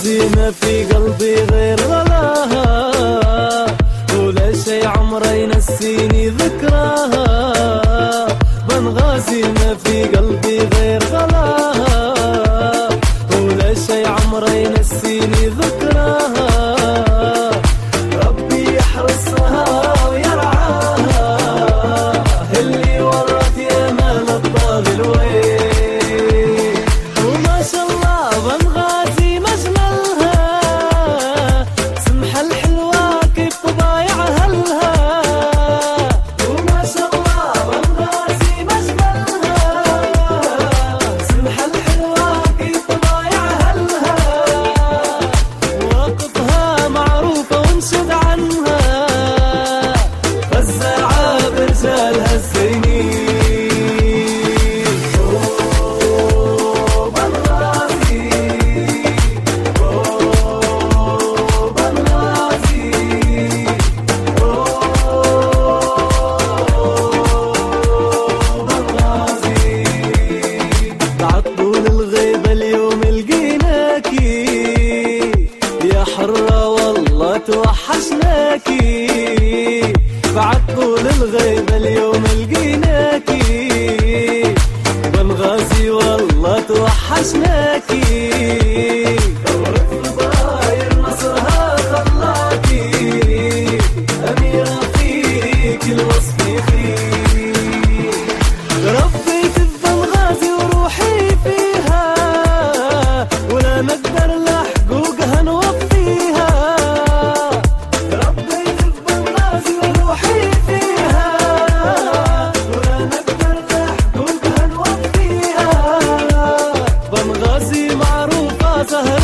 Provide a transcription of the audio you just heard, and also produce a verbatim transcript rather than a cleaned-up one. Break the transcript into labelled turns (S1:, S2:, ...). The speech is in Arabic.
S1: بنغازي ما في قلبي غير غلاها، ولا شي عمره ينسيني ذكراها. بنغازي ما في قلبي غير غلاها، ولا شي عمره ينسيني ذكراها. ربي يحرسها ويرعاها، اللي ورت يا مال الطاغي الويل. وما شاء الله بنغازي مجملها، سمحة الحلوة كيف طبايع أهلها. وما شاء الله بنغازي مجملها، سمحة الحلوة كيف طبايع أهلها. مواقفها معروفة وانشد عنها، فزاعة برجالها الزينين. بعد طول الغيبة اليوم لقيناكي، يا حرة والله توحشناكي. بعد طول الغيبة اليوم لقيناكي، بنغازي والله توحشناكي. دورة الضاير نصرها خلاكي، أميرة فيك الوصف يخيل. ربيت بنغازي وروحي فيها، ولا نقدر لحقوقها نوفيها. ربيت بنغازي وروحي فيها، ولا نقدر لحقوقها نوفيها. بنغازي معروفة سهل